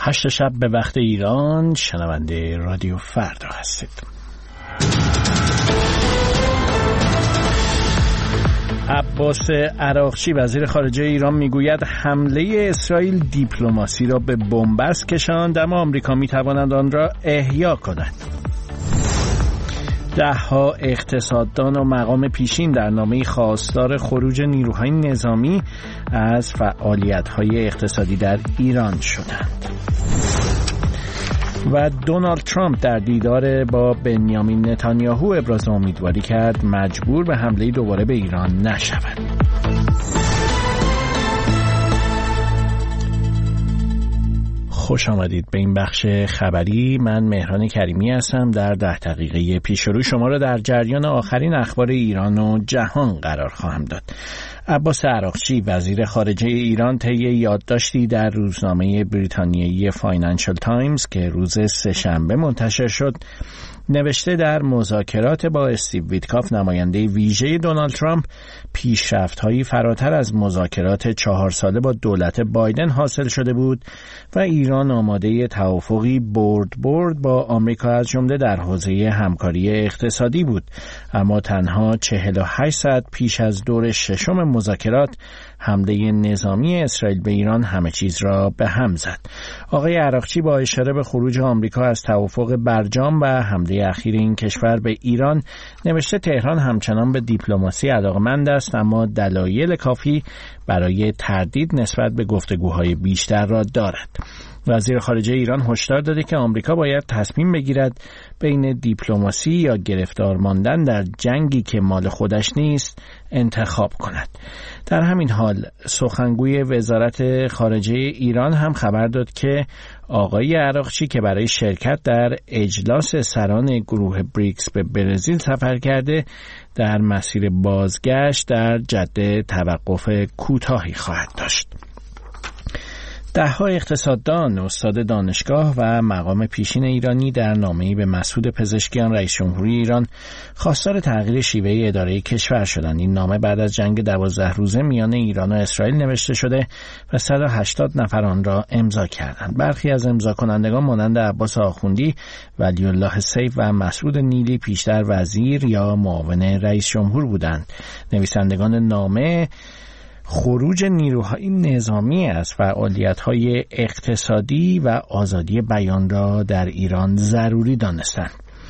8 شب به وقت ایران شنونده رادیو فردا هستید. عباس عراقچی وزیر خارجه ایران میگوید حمله اسرائیل دیپلماسی را به بن‌بست کشاند، اما آمریکا میتواند آن را احیا کند. ده‌ها اقتصاددان و مقام پیشین در نامه‌ای خواستار خروج نیروهای نظامی از فعالیت‌های اقتصادی در ایران شدند. و دونالد ترامپ در دیدار با بنیامین نتانیاهو ابراز امیدواری کرد مجبور به حمله دوباره به ایران نشود. خوش آمدید به این بخش خبری. من مهران کریمی هستم. در 10 دقیقه پیش رو شما را در جریان آخرین اخبار ایران و جهان قرار خواهم داد. عباس عراقچی وزیر خارجه ایران طی یادداشتی در روزنامه بریتانیایی فاینانشل تایمز که روز سه‌شنبه منتشر شد نوشته در مذاکرات با استیو ویتکاف نماینده ویژه دونالد ترامپ پیشرفت‌هایی فراتر از مذاکرات 4 ساله با دولت بایدن حاصل شده بود و ایران آماده توافقی برد با آمریکا از جمله در حوزه همکاری اقتصادی بود، اما تنها 48 ساعت پیش از دور ششم مذاکرات حمله نظامی اسرائیل به ایران همه چیز را به هم زد. آقای عراقچی با اشاره به خروج آمریکا از توافق برجام و حمله اخیر این کشور به ایران نوشته تهران همچنان به دیپلماسی علاقه‌مند است، اما دلایل کافی برای تردید نسبت به گفتگوهای بیشتر را دارد. وزیر خارجه ایران هشدار داده که آمریکا باید تصمیم بگیرد بین دیپلماسی یا گرفتار ماندن در جنگی که مال خودش نیست انتخاب کند. در همین حال سخنگوی وزارت خارجه ایران هم خبر داد که آقای عراقچی که برای شرکت در اجلاس سران گروه بریکس به برزیل سفر کرده در مسیر بازگشت در جده توقف کوتاهی خواهد داشت. ده‌ها اقتصاددان، استاد دانشگاه و مقام پیشین ایرانی در نامه‌ای به مسعود پزشکیان رئیس جمهوری ایران خواستار تغییر شیوه اداره کشور شدند. این نامه بعد از جنگ 12 روزه میان ایران و اسرائیل نوشته شده و 180 نفر آن را امضا کردند. برخی از امضا کنندگان مانند عباس آخوندی، ولی الله سیف و مسعود نیلی پیشتر وزیر یا معاون رئیس جمهور بودند. نویسندگان نامه خروج نیروهای نظامی از فعالیت‌های اقتصادی و آزادی بیان را در ایران ضروری دانستند.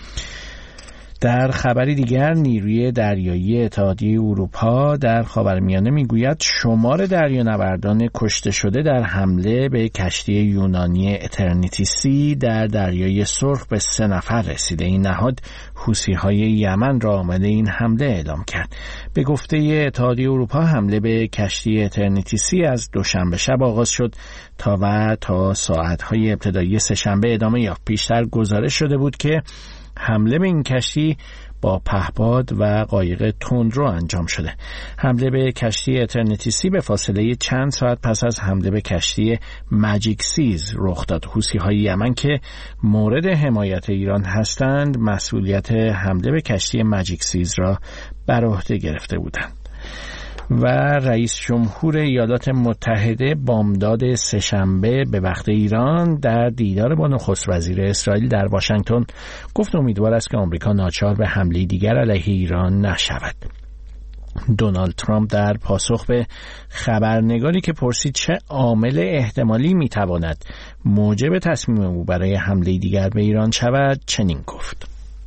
در خبری دیگر نیروی دریایی اتحادیه اروپا در خاورمیانه میگوید شمار دریانوردان کشته شده در حمله به کشتی یونانی اترنیتی سی در دریای سرخ به 3 نفر رسیده. این نهاد حوثی‌های یمن را عامل این حمله اعلام کرد. به گفته اتحادیه اروپا حمله به کشتی اترنیتی سی از دوشنبه شب آغاز شد تا ساعت‌های ابتدایی سه‌شنبه ادامه یافت. پیشتر گزارش شده بود که حمله به این کشتی با پهپاد و قایق تندرو انجام شده. حمله به کشتی اترنیتی سی به فاصله چند ساعت پس از حمله به کشتی ماجیک سیز رخ داد. حوثی‌های یمن که مورد حمایت ایران هستند مسئولیت حمله به کشتی ماجیک سیز را بر عهده گرفته بودند. و رئیس جمهور ایالات متحده بامداد سه‌شنبه به وقت ایران در دیدار با نخست وزیر اسرائیل در واشنگتن گفت امیدوار است که آمریکا ناچار به حمله دیگر علیه ایران نشود. دونالد ترامپ در پاسخ به خبرنگاری که پرسید چه عامل احتمالی میتواند موجب تصمیم او برای حمله دیگر به ایران شود چنین گفت: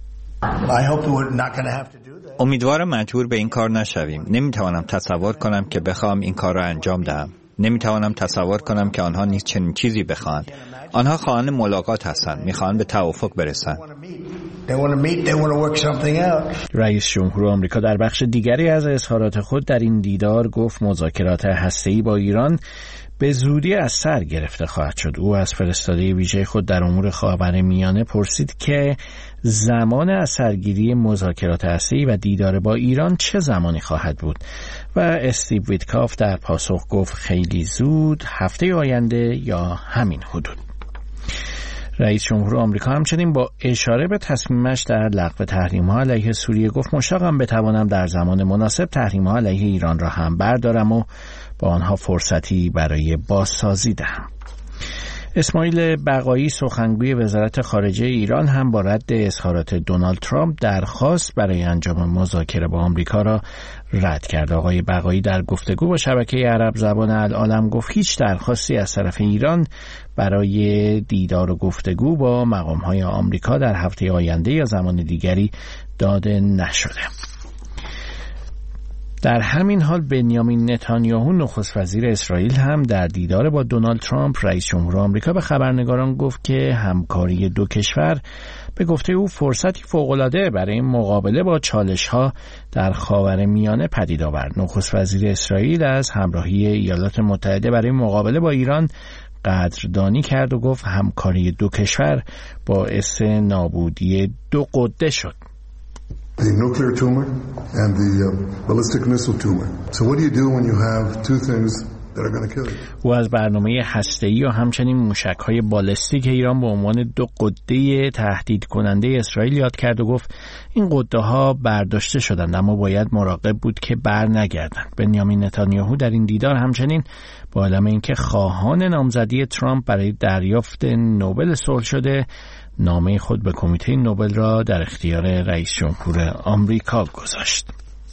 امیدوارم مجبور به این کار نشویم. نمیتوانم تصور کنم که بخوام این کار را انجام دهم. نمیتوانم تصور کنم که آنها نیز چنین چیزی بخواهند. آنها خواهان ملاقات هستند. میخواهند به توافق برسند. رئیس جمهور آمریکا در بخش دیگری از اظهارات خود در این دیدار گفت مذاکرات هسته‌ای با ایران به زودی از سر گرفته خواهد شد. او از فرستاده ویژه خود در امور خاورمیانه پرسید که زمان از سرگیری مذاکرات هسته‌ای و دیدار با ایران چه زمانی خواهد بود و استیو ویتکاف در پاسخ گفت خیلی زود، هفته آینده یا همین حدود. رئیس جمهور آمریکا همچنین با اشاره به تصمیمش در لغو تحریم‌ها علیه سوریه گفت مشتاقم بتوانم در زمان مناسب تحریم‌ها علیه ایران را هم بردارم و با آنها فرصتی برای بازسازی دهم. اسماعیل بقایی سخنگوی وزارت خارجه ایران هم با رد اظهارات دونالد ترامپ درخواست برای انجام مذاکره با آمریکا را رد کرد. آقای بقایی در گفتگو با شبکه عرب زبان العالم گفت هیچ درخواستی از طرف ایران برای دیدار و گفتگو با مقام‌های آمریکا در هفته آینده یا زمان دیگری داده نشده. در همین حال بنیامین نتانیاهو نخست وزیر اسرائیل هم در دیدار با دونالد ترامپ رئیس جمهور آمریکا به خبرنگاران گفت که همکاری دو کشور به گفته او فرصتی فوق‌العاده برای مقابله با چالش‌ها در خاورمیانه پدید آورد. نخست وزیر اسرائیل از همراهی ایالات متحده برای مقابله با ایران قدردانی کرد و گفت همکاری دو کشور باعث نابودی دو قده شد. The nuclear tumor and the ballistic missile tumor. So what do you do when you have two things that are going to kill you? او از برنامه هسته‌ای و همچنین موشک‌های بالستیک ایران به عنوان دو قده تهدید کننده اسرائیل یاد کرد و گفت این قده‌ها برداشته شدند اما باید مراقب بود که بر نگردند. بنیامین نتانیاهو در این دیدار همچنین با اعلام اینکه خواهان نامزدی ترامپ برای دریافت نوبل صلح شده نامه خود به کمیته نوبل را در اختیار رئیس جمهور آمریکا گذاشت.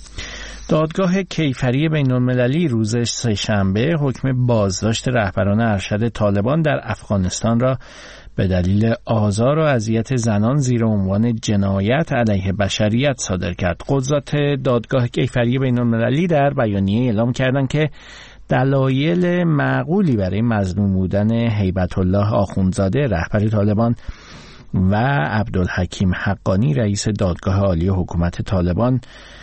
دادگاه کیفری بین‌المللی روز سه‌شنبه حکم بازداشت رهبران ارشد طالبان در افغانستان را به دلیل آزار و اذیت زنان زیر عنوان جنایت علیه بشریت صادر کرد. قضات دادگاه کیفری بین‌المللی در بیانیه اعلام کردند که دلایل معقولی برای مظلوم بودن هیبت الله آخوندزاده رهبر طالبان و عبدالحکیم حقانی رئیس دادگاه عالی حکومت طالبان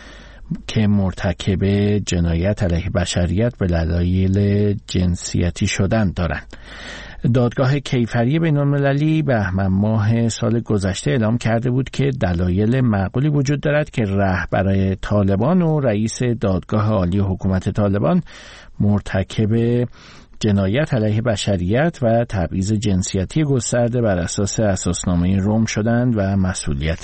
که مرتکب جنایت علیه بشریت به دلایل جنسیتی شدن دارند. دادگاه کیفری بین‌المللی بهمن ماه سال گذشته اعلام کرده بود که دلایل معقولی وجود دارد که رهبر طالبان و رئیس دادگاه عالی حکومت طالبان مرتکب جنایت علیه بشریت و تبعیض جنسیتی گسترده بر اساس اساسنامه روم شدند و مسئولیت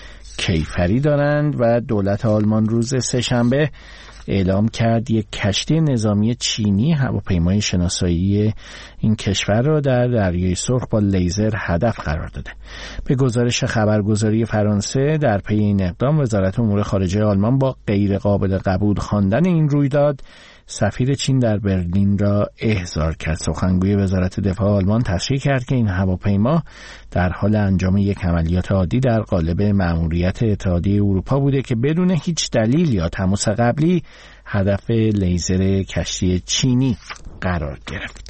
کیفری دارند و دولت آلمان روز سه‌شنبه اعلام کرد یک کشتی نظامی چینی هواپیمای شناسایی این کشور را در دریای سرخ با لیزر هدف قرار داده. به گزارش خبرگزاری فرانسه در پی این اقدام وزارت امور خارجه آلمان با غیر قابل قبول خواندن این رویداد سفیر چین در برلین را احضار کرد. سخنگوی وزارت دفاع آلمان تصریح کرد که این هواپیما در حال انجام یک عملیات عادی در قالب مأموریت اتحادیه اروپا بوده که بدون هیچ دلیل یا تماس قبلی هدف لیزر کشتی چینی قرار گرفت.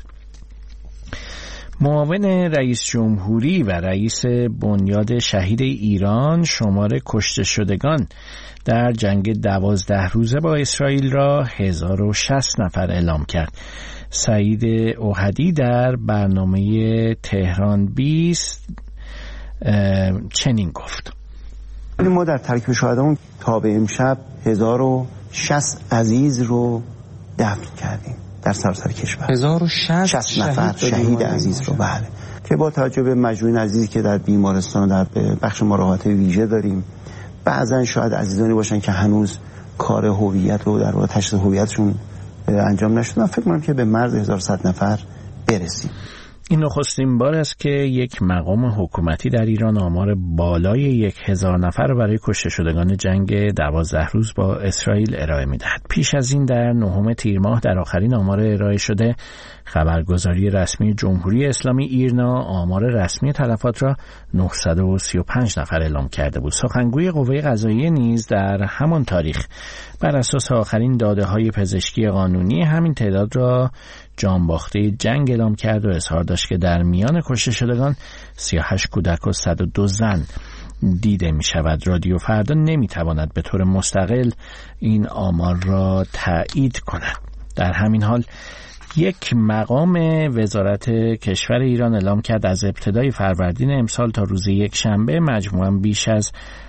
معاون رئیس جمهوری و رئیس بنیاد شهید ایران شمار کشته شدگان در جنگ 12 روزه با اسرائیل را 1060 نفر اعلام کرد. سعید اوحدی در برنامه تهران 20 چنین گفت: ما در ترکیب شهدامون تا به امشب 1060 عزیز رو دفن کردیم در سراسر کشور. 1060 نفر شهید عزیز رو، بله، که با توجه به مجموعه عزیزی که در بیمارستان در بخش مراقبت ویژه داریم، بعضا شاید عزیزانی باشن که هنوز کار هویت رو در واقع تشخیص هویتشون انجام نشد. من فکر می‌کنم که به مرز 1100 نفر برسیم. این نخستین بار است که یک مقام حکومتی در ایران آمار بالای 1000 نفر برای کشته شدگان جنگ 12 روز با اسرائیل ارائه می‌دهد. پیش از این در 9 تیر ماه در آخرین آمار ارائه شده خبرگزاری رسمی جمهوری اسلامی ایرنا آمار رسمی تلفات را 935 نفر اعلام کرده بود. سخنگوی قوه قضاییه نیز در همان تاریخ بر اساس آخرین داده‌های پزشکی قانونی همین تعداد را جانباخته جنگ اعلام کرد و اظهار داشت که در میان کشته شدگان 38 کودک و 102 زن دیده می شود. رادیو فردا نمی تواند به طور مستقل این آمار را تایید کند. در همین حال یک مقام وزارت کشور ایران اعلام کرد از ابتدای فروردین امسال تا روز یک شنبه مجموعاً بیش از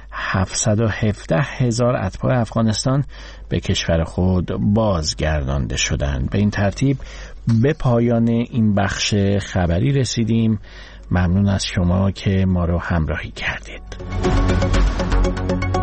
717,000 اتباع افغانستان به کشور خود بازگردانده شدند. به این ترتیب به پایان این بخش خبری رسیدیم. ممنون از شما که ما رو همراهی کردید.